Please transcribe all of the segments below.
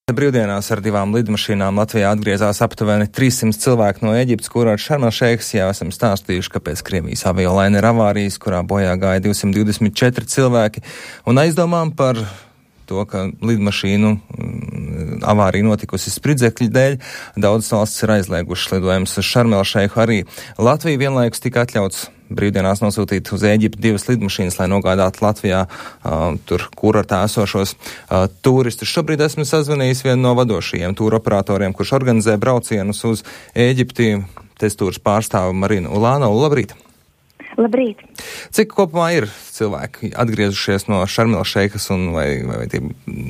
Brīvdienās ar 2 lidmašīnām Latvijā atgriezās aptuveni 300 cilvēku no Eģiptes, kurā Šarmelšeikas jau esam stāstījuši, ka pēc Krievijas aviolainera avārijas, kurā bojā gāja 224 cilvēki, un aizdomām par to, ka lidmašīnu avārija notikusi spridzekļu dēļ, daudzas valstis ir aizliegušas lidojumus uz Šarmelšeiku. Arī Latvija vienlaikus tika atļauts brīvdienās nosūtīt uz Ēģipti 2 lidmašīnas, lai nogādātu Latvijā tur kurortā esošos turistus. Šobrīd esmu sazvanījis vienu no vadošajiem tūru operatoriem, kurš organizē braucienus uz Ēģipti, Testūras pārstāvu Marinu Ulānovu. Labrīt! Labrīt! Cik kopumā ir cilvēki atgriezušies no Šarmelšeikas un vai tie...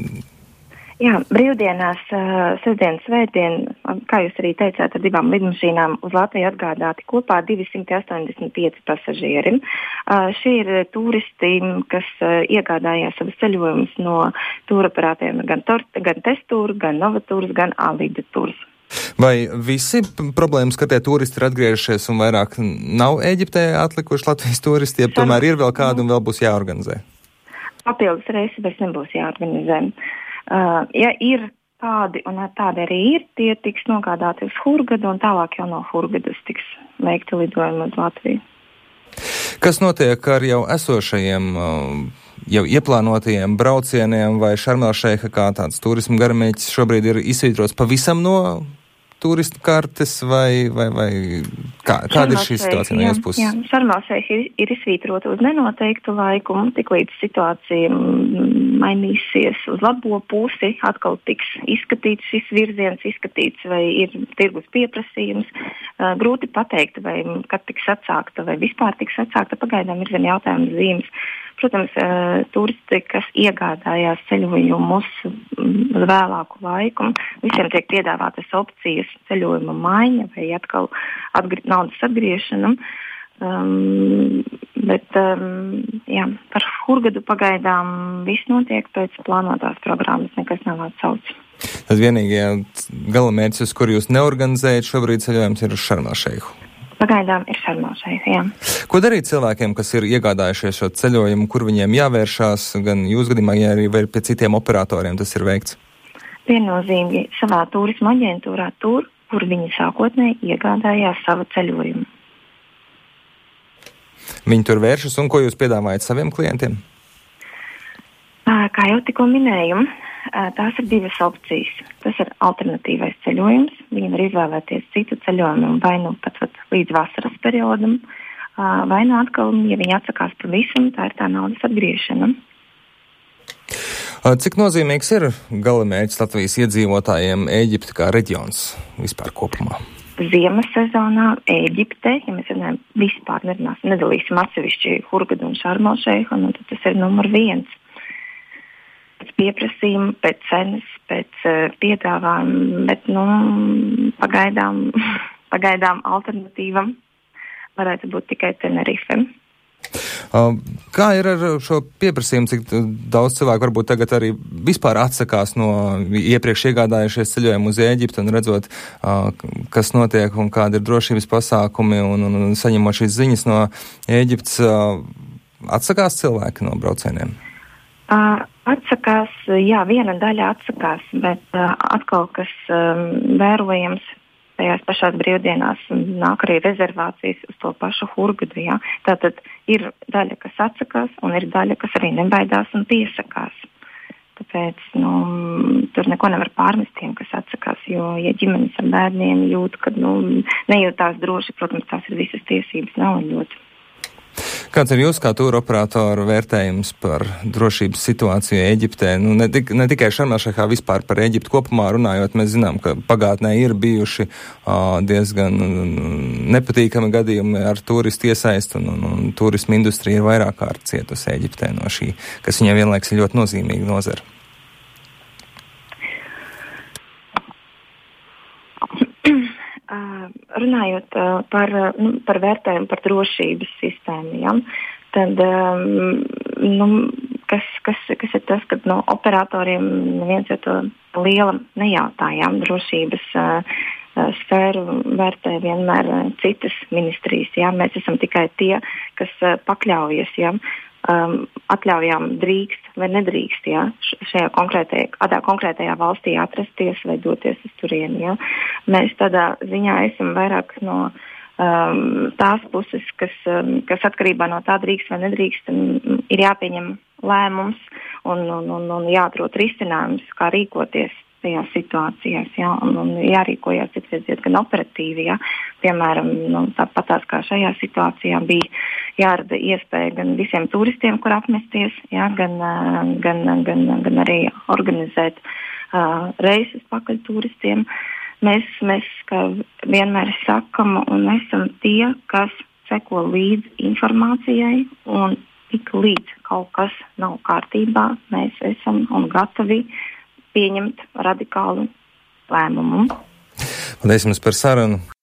Jā, brīvdienās, sestdien, svētdien, kā jūs arī teicāt, ar 2 lidmašīnām uz Latviju atgādāti kopā 285 pasažieri. Šie ir turisti, kas iegādājās savus ceļojumus no tūroperātiem gan Testūra, gan Novatūras, gan Alida Tūras. Vai visi problēmas, ka tie turisti ir atgriežušies un vairāk nav Ēģiptē atlikuši Latvijas turisti, ja tomēr ir vēl kādu un vēl būs jāorganizē? Papildus reisi vairs nebūs jāorganizē. Ja ir tādi, un tādi arī ir, tie tiks nogādāti uz Hurgadu, un tālāk jau no Hurgadas tiks veikti lidojumi uz Latviju. Kas notiek ar jau esošajiem, jau ieplānotajiem braucieniem, vai Šarmelšeika kā tāds turismu garamērķis šobrīd ir izsvītrots pavisam no turistu kartes, vai kāda ir šī situācija no jūsu puses? Jā, Šarmelšeika ir izsvītrota uz nenoteiktu laiku, tiklīdz situācija mainīsies uz labo pusi, atkal tiks izskatīts šis virziens, vai ir tirgus pieprasījums. Grūti pateikt, vai kad tiks atsākta, vai vispār tiks atsākta, pagaidām ir vien jautājums zīmes. Protams, turisti, kas iegādājās ceļojumus uz vēlāku laiku, visiem tiek piedāvātas opcijas ceļojuma maiņa vai atkal naudas atgriešana. Jā, par Hurgadu pagaidām viss notiek pēc plānotās programmas, nekas nav atsaucis. Tad vienīgie galamērķis, uz kuru jūs neorganizējat šobrīd ceļojums, ir uz Šarmelšeiku? Pagaidām ir Šarmelšeika, jā. Ko darīt cilvēkiem, kas ir iegādājušies šo ceļojumu, kur viņiem jāvēršās, gan jūs gadījumā, ja arī vai pie citiem operatoriem tas ir veikts? Viennozīmīgi savā turisma aģentūrā tur, kur viņi sākotnēji iegādājās savu ceļojumu. Viņi tur vēršas, un ko jūs piedāvājat saviem klientiem? Kā jau tikko minēju, tās ir 2 opcijas. Tas ir alternatīvais ceļojums. Viņi var izvēlēties citu ceļojumu vai nu pat līdz vasaras periodam, vai nu atkal, ja viņi atsakās pavisam, tā ir tā naudas atgriešana. Cik nozīmīgs ir galamērķis Latvijas iedzīvotājiem Ēģipte kā reģions vispār kopumā? Ziemas sezonā Ēģipte, ja mēs runājam vispār nedalīsim atsevišķi Hurgadu un Šarmelšeiku, tad tas ir numur 1. Pēc pieprasījuma, pēc cenas, pēc piedāvājuma, bet pagaidām alternatīvam varētu būt tikai Tenerife. Kā ir ar šo pieprasījumu, cik daudz cilvēku varbūt tagad arī vispār atsakās no iepriekš iegādājušies ceļojumu uz Ēģipti un redzot, kas notiek un kāda ir drošības pasākumi un saņemot šīs ziņas no Ēģiptes, atsakās cilvēki no braucieniem? Atsakās, jā, viena daļa atsakās, bet atkal, kas vērojams tajās pašās brīvdienās, nāk arī rezervācijas uz to pašu Hurgadu, jā. Tātad ir daļa, kas atsakās, un ir daļa, kas arī nebaidās un piesakās. Tāpēc, tur neko nevar pārmest tiem, kas atsakās, jo, ja ģimenes ar bērniem jūt, ka, nejūtās droši, protams, tās ir visas tiesības nauļot. Kāds ir jūs kā tūra operātoru vērtējums par drošības situāciju Ēģiptē? Ne tikai Šarmelšeikā, vispār par Ēģiptu kopumā runājot, mēs zinām, ka pagātnē ir bijuši diezgan nepatīkami gadījumi ar turistu iesaistu, un turismu industrija ir vairāk kārt cietusi Ēģiptē no šī, kas viņiem vienlaiks ir ļoti nozīmīga nozara. Runājot par vērtējumu par drošības sistēmu, ja, tad kas ir tas, ka operatoriem neviens jau to liela nejautājām drošības sfēru vērtē vienmēr citas ministrijas. Ja. Mēs esam tikai tie, kas pakļaujas. Ja. atļaujām drīkst vai nedrīkst, ja, šajā konkrētajā valstī atrasties vai doties uz turieni. Ja. Mēs tādā ziņā esam vairāk no tās puses, kas atkarībā no tā drīkst vai nedrīkst, ir jāpieņem lēmums un jāatrod risinājums, kā rīkoties tajās situācijās, ja, un jārīkojās citreiz gan operatīvi, ja. Piemēram, tāpatās kā šajā situācijā bija jārada iespēja gan visiem turistiem, kur apmesties, ja, gan arī organizēt reises pakaļ turistiem. Mēs kā vienmēr sakam un esam tie, kas seko līdz informācijai, un tik līdz kaut kas nav kārtībā, mēs esam un gatavi pieņemt radikālu lēmumu. Paldies jums par sarunu.